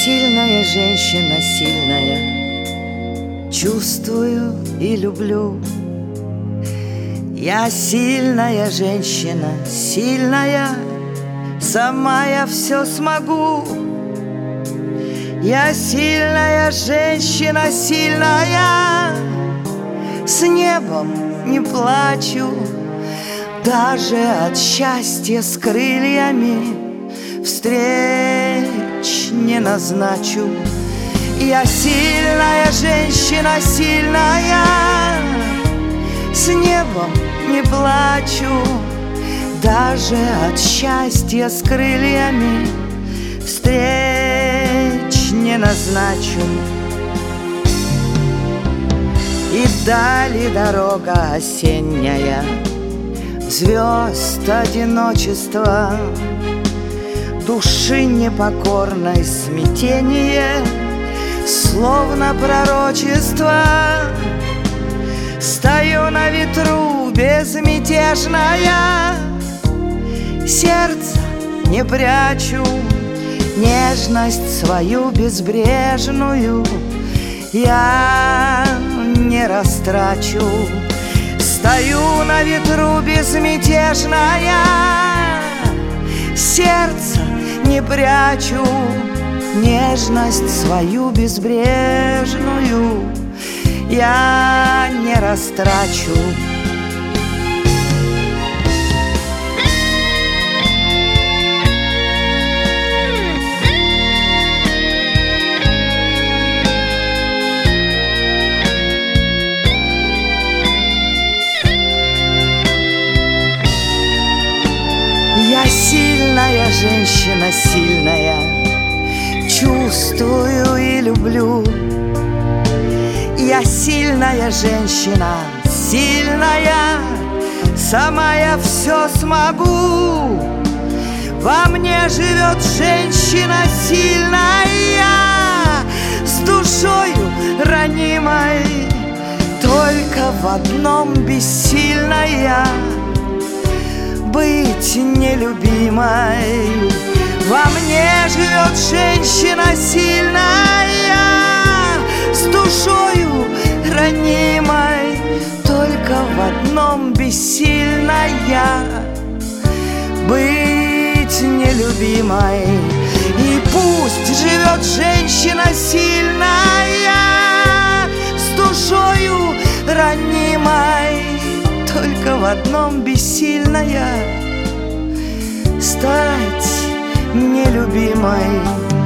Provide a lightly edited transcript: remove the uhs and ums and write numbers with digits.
сильная женщина, сильная, чувствую и люблю. Я сильная женщина, сильная, сама я все смогу. Я сильная женщина, сильная, с небом не плачу. Даже от счастья с крыльями встреч не назначу. Я сильная женщина, сильная, с небом не плачу. Даже от счастья с крыльями встреч не назначу. И дали дорога осенняя, звезд одиночества, души непокорной смятение, словно пророчество. Стою на ветру безмятежная, сердце не прячу, нежность свою безбрежную я не растрачу. Стою на ветру безмятежная, сердце не прячу, нежность свою безбрежную я не растрачу. Я сильная женщина, сильная, чувствую и люблю. Я сильная женщина, сильная, сама я все смогу. Во мне живет женщина сильная, с душою ранимой, только в одном бессильная — быть нелюбимой. Во мне живет женщина сильная, с душою ранимой, только в одном бессильная — быть нелюбимой. И пусть живет женщина сильная, с душою ранимой, только в одном бессильная — стать нелюбимой.